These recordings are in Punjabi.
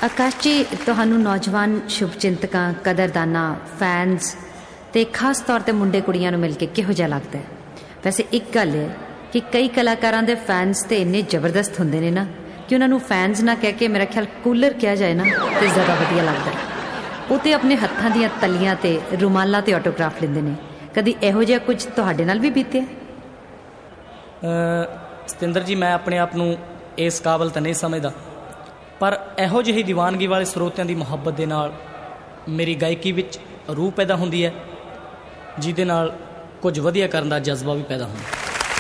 ਆਕਾਸ਼ ਜੀ, ਤੁਹਾਨੂੰ ਨੌਜਵਾਨ ਸ਼ੁਭਚਿੰਤਕਾਂ, ਕਦਰਦਾਨਾਂ, ਫੈਨਸ ਅਤੇ ਖਾਸ ਤੌਰ 'ਤੇ ਮੁੰਡੇ ਕੁੜੀਆਂ ਨੂੰ ਮਿਲ ਕੇ ਕਿਹੋ ਜਿਹਾ ਲੱਗਦਾ ਹੈ? ਵੈਸੇ ਇੱਕ ਗੱਲ ਹੈ ਕਿ ਕਈ ਕਲਾਕਾਰਾਂ ਦੇ ਫੈਨਸ ਤਾਂ ਇੰਨੇ ਜ਼ਬਰਦਸਤ ਹੁੰਦੇ ਨੇ ਨਾ ਕਿ ਉਹਨਾਂ ਨੂੰ ਫੈਨਸ ਨਾ ਕਹਿ ਕੇ ਮੇਰਾ ਖਿਆਲ ਕੂਲਰ ਕਿਹਾ ਜਾਏ ਨਾ ਤਾਂ ਜ਼ਿਆਦਾ ਵਧੀਆ ਲੱਗਦਾ। ਉਹ ਤਾਂ ਆਪਣੇ ਹੱਥਾਂ ਦੀਆਂ ਤਲੀਆਂ 'ਤੇ, ਰੁਮਾਲਾਂ 'ਤੇ ਆਟੋਗ੍ਰਾਫ ਲੈਂਦੇ ਨੇ। ਕਦੀ ਇਹੋ ਜਿਹਾ ਕੁਝ ਤੁਹਾਡੇ ਨਾਲ ਵੀ ਬੀਤਿਆ? ਸਤਿੰਦਰ ਜੀ, ਮੈਂ ਆਪਣੇ ਆਪ ਨੂੰ ਇਸ ਕਾਬਲ ਤਾਂ ਨਹੀਂ ਸਮਝਦਾ, ਪਰ ਇਹੋ ਜਿਹੀ ਦੀਵਾਨਗੀ ਵਾਲੇ ਸਰੋਤਿਆਂ ਦੀ ਮੁਹੱਬਤ ਦੇ ਨਾਲ ਮੇਰੀ ਗਾਇਕੀ ਵਿੱਚ ਰੂਹ ਪੈਦਾ ਹੁੰਦੀ ਹੈ, ਜਿਹਦੇ ਨਾਲ ਕੁਝ ਵਧੀਆ ਕਰਨ ਦਾ ਜਜ਼ਬਾ ਵੀ ਪੈਦਾ ਹੁੰਦਾ।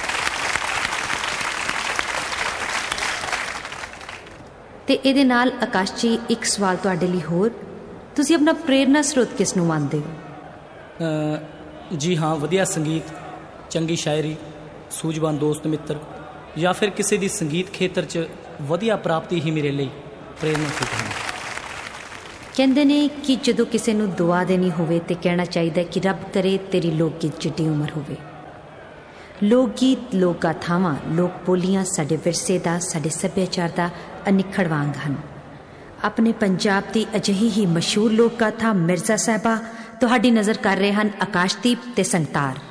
ਅਤੇ ਇਹਦੇ ਨਾਲ ਆਕਾਸ਼ ਜੀ, ਇੱਕ ਸਵਾਲ ਤੁਹਾਡੇ ਲਈ ਹੋਰ, ਤੁਸੀਂ ਆਪਣਾ ਪ੍ਰੇਰਨਾ ਸਰੋਤ ਕਿਸ ਨੂੰ ਮੰਨਦੇ ਹੋ? ਜੀ ਹਾਂ, ਵਧੀਆ ਸੰਗੀਤ, ਚੰਗੀ ਸ਼ਾਇਰੀ, ਸੂਝਵਾਨ ਦੋਸਤ ਮਿੱਤਰ, ਜਾਂ ਫਿਰ ਕਿਸੇ ਦੀ ਸੰਗੀਤ ਖੇਤਰ 'ਚ ਵਧੀਆ ਪ੍ਰਾਪਤੀ ਹੀ ਮੇਰੇ ਲਈ ਪ੍ਰੇਰਨਾ ਸਰੋਤ ਹੈ। ਕਹਿੰਦੇ ਨੇ ਕਿ ਜਦੋਂ ਕਿਸੇ ਨੂੰ ਦੁਆ ਦੇਣੀ ਹੋਵੇ ਤਾਂ ਕਹਿਣਾ ਚਾਹੀਦਾ ਕਿ ਰੱਬ ਕਰੇ ਤੇਰੀ ਲੋਕ ਗੀਤ ਜਿੱਡੀ ਉਮਰ ਹੋਵੇ। ਲੋਕ ਗੀਤ, ਲੋਕ ਗਾਥਾਵਾਂ, ਲੋਕ ਬੋਲੀਆਂ ਸਾਡੇ ਵਿਰਸੇ ਦਾ, ਸਾਡੇ ਸੱਭਿਆਚਾਰ ਦਾ ਅਨਿੱਖੜਵਾਂ ਅੰਗ ਹਨ। ਆਪਣੇ ਪੰਜਾਬ ਦੀ ਅਜਿਹੀ ਹੀ ਮਸ਼ਹੂਰ ਲੋਕ ਗਾਥਾ ਮਿਰਜ਼ਾ ਸਾਹਿਬਾ ਤੁਹਾਡੀ ਨਜ਼ਰ ਕਰ ਰਹੇ ਹਨ ਆਕਾਸ਼ਦੀਪ ਤੇ ਸੰਗਤਾਰ।